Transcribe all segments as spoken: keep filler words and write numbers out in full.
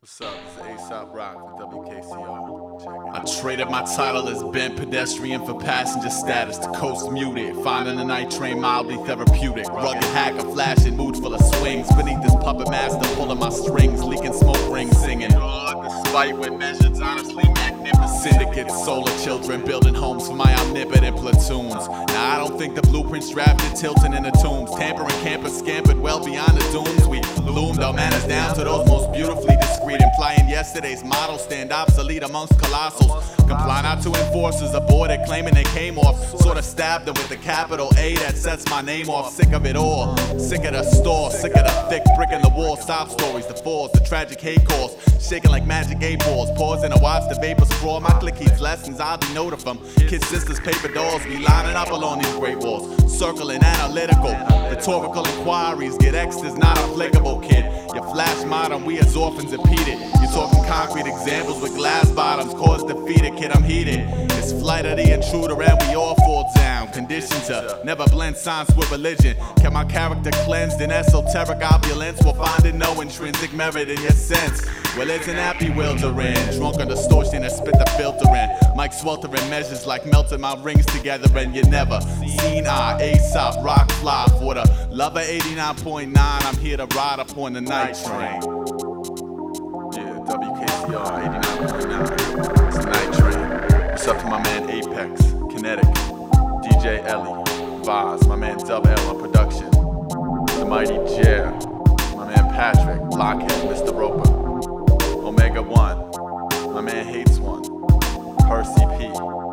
What's up? This is A$AP Rock with W K C R. Check it. I traded my title as bent pedestrian for passenger status to coast muted. Finding the night train mildly therapeutic. Rugged hacker, flashing, mood full of swings. Beneath this puppet master, pulling my strings, leaking smoke rings, singing. Oh, despite when measured's honestly magnificent. Syndicate, solar children, building homes for my omnipotent platoons. Now I don't think the blueprints drafted, tilting in the tombs. Tampering campers scampered well beyond the dooms. We loomed our manners down to those most beautifully discreet. Implying yesterday's models stand obsolete amongst colossals. Comply not to enforcers aborted, claiming they came off. Sort of stabbed them with the capital A that sets my name off. Sick of it all, sick of the store, sick of the thick brick in the wall. Sob stories, the falls, the tragic hate calls, shaking like magic eight balls. Pausing to watch the vapors sprawl. My clique keeps lessons, I'll denote of them. Kids, sisters, paper dolls, we lining up along these great walls. Circling analytical, rhetorical inquiries. Get X's not applicable, kid. You flash modern, we as orphans impeded. You're talking concrete examples with glass bottoms. Cause defeated, kid, I'm heated. It's flight of the intruder and we all fall down. Conditioned to never blend science with religion. Kept my character cleansed in esoteric opulence. We'll find it no intrinsic merit in your sense. Well, it's an happy wildering. Drunk on distortion and spit the filter in. Mike sweltering measures like melting my rings together. And you never seen I, A$AP, rock fly. For the lover eighty-nine point nine, I'm here to ride upon the night train. Yeah, W K C R eighty-nine point nine. It's the night train. What's up to my man Apex, Kinetic, D J Ellie, Vaz, my man Dub L on production, the mighty Jer, my man Patrick, Blockhead, Mister Roper, Omega One, my man Hates One, Percy P,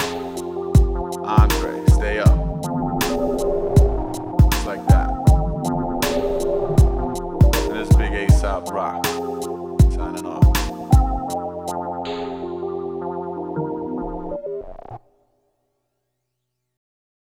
Andre, stay up. It's like that. And this big A$AP Rock, signing off.